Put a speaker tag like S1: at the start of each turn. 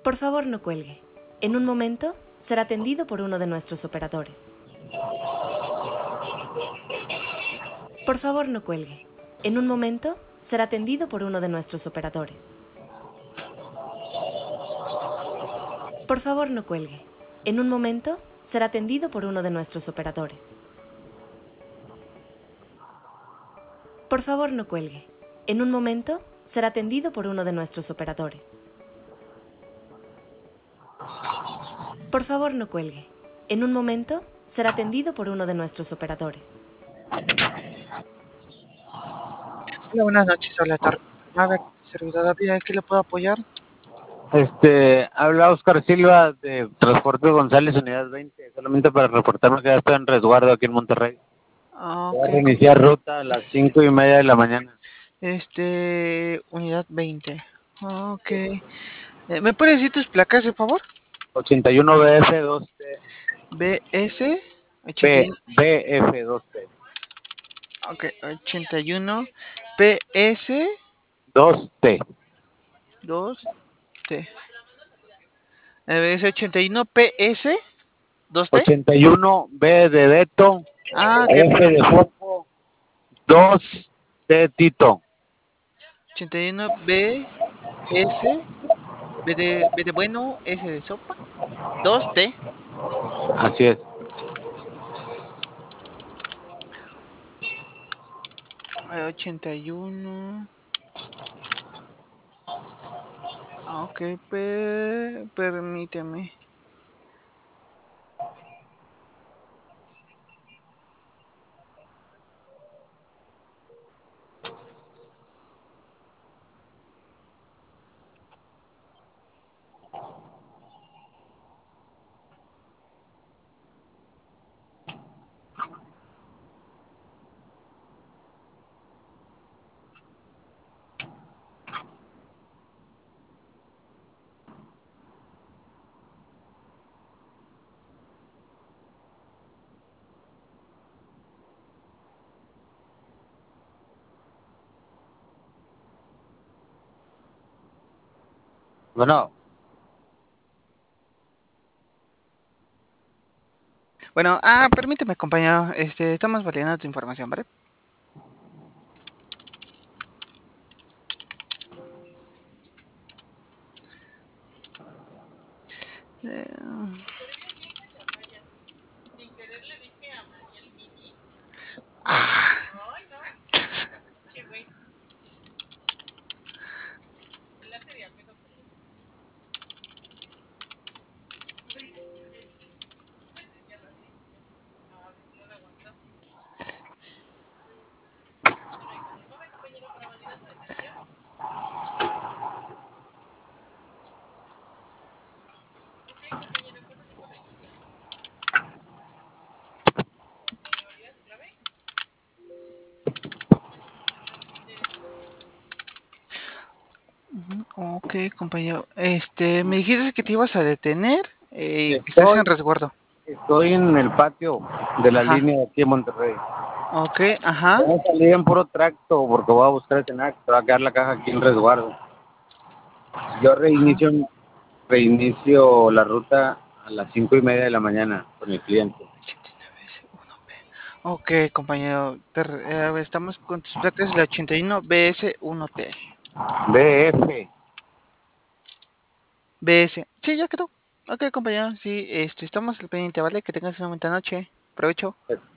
S1: Por favor, no cuelgue. En un momento será atendido por uno de nuestros operadores. Por favor, no cuelgue. En un momento será atendido por uno de nuestros operadores. Por favor, no cuelgue. En un momento será atendido por uno de nuestros operadores. Por favor, no cuelgue. En un momento será atendido por uno de nuestros operadores. Por favor, no cuelgue. En un momento será atendido por uno de nuestros operadores.
S2: Hola, buenas noches, habla tarde. A ver, servidor David, ¿en qué le puedo apoyar?
S3: Habla Oscar Silva de Transporte González, Unidad 20, solamente para reportarme que ya estoy en resguardo aquí en Monterrey. Voy a
S2: Ok,
S3: reiniciar ruta a las 5:30 de la mañana.
S2: unidad 20. Ok. ¿Me puedes decir tus placas, de favor?
S3: 81 BF2T.
S2: BS 81.
S3: BF2T.
S2: Ok, 81 PS
S3: 2T.
S2: 2T. Es 81 PS 2T.
S3: 81B de Beto.
S2: Ah, ok,
S3: F
S2: perdón.
S3: de Foco. 2T Tito.
S2: 81 BS B de bueno, S de sopa. 2T.
S3: Así es.
S2: 81. Ok, permíteme.
S3: Bueno,
S2: Bueno, permíteme, compañero. Estamos validando tu información, ¿vale? Eh, ah, ok, compañero. Me dijiste que te ibas a detener y que estás en
S3: estoy,
S2: resguardo.
S3: estoy en el patio de la
S2: Ajá.
S3: línea de aquí en Monterrey.
S2: Ok, ajá.
S3: Voy a salir en puro tracto porque voy a buscar cenar, va a quedar la caja aquí en resguardo. Yo
S2: Ajá.
S3: reinicio la ruta a las 5:30 de la mañana con el cliente.
S2: 89S1P. Ok, compañero. Estamos con tus placas, la 81BS1T.
S3: BF.
S2: BS. Sí, ya quedó. Ok, compañero. Sí, estamos al pendiente, ¿vale? Que tengas una buena noche. Provecho.